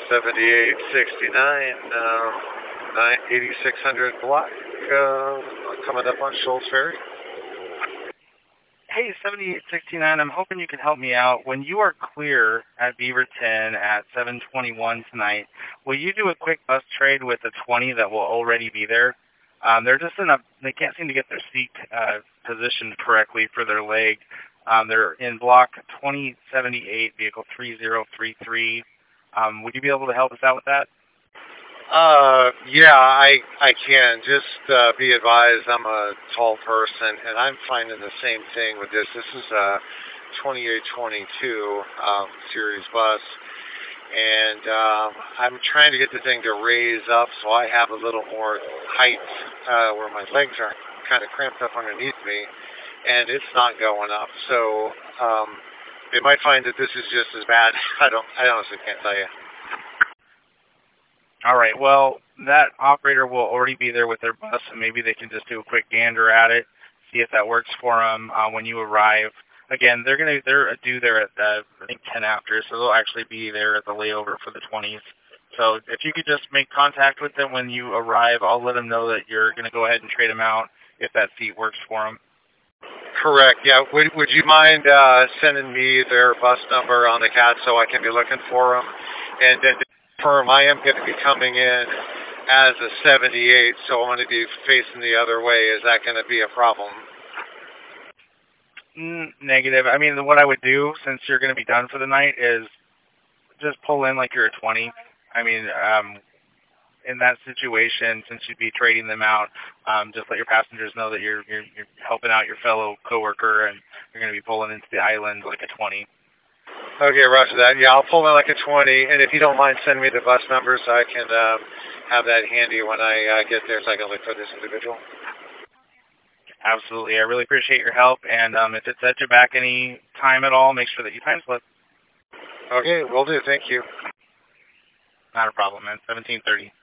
7869, 8600 block, coming up on Shoals Ferry. Hey, 7869, I'm hoping you can help me out. When you are clear at Beaverton at 7:21 tonight, will you do a quick bus trade with the 20 that will already be there? They're just they can't seem to get their seat positioned correctly for their leg. They're in block 2078, vehicle 3033. Would you be able to help us out with that? Yeah, I can. Just be advised, I'm a tall person, and I'm finding the same thing with this. This is a 2822 series bus, and I'm trying to get the thing to raise up so I have a little more height where my legs are kind of cramped up underneath me, and it's not going up. So they might find that this is just as bad. I honestly can't tell you. All right. Well, that operator will already be there with their bus, and maybe they can just do a quick gander at it, see if that works for them when you arrive. Again, they're due there at I think 10 after, so they'll actually be there at the layover for the 20s. So if you could just make contact with them when you arrive, I'll let them know that you're going to go ahead and trade them out if that seat works for them. Correct. Yeah. Would you mind sending me their bus number on the CAT so I can be looking for them? And then to confirm, I am going to be coming in as a 78, so I'm going to be facing the other way. Is that going to be a problem? Negative. I mean, what I would do, since you're going to be done for the night, is just pull in like you're a 20. I mean, in that situation, since you'd be trading them out, just let your passengers know that you're helping out your fellow coworker, and you're going to be pulling into the island like a 20. Okay, roger that. Yeah, I'll pull in like a 20, and if you don't mind, send me the bus number so I can have that handy when I get there so I can look for this individual. Absolutely. I really appreciate your help, and if it sets you back any time at all, make sure that you time slip. Okay, will do. Thank you. Not a problem, man. 17:30.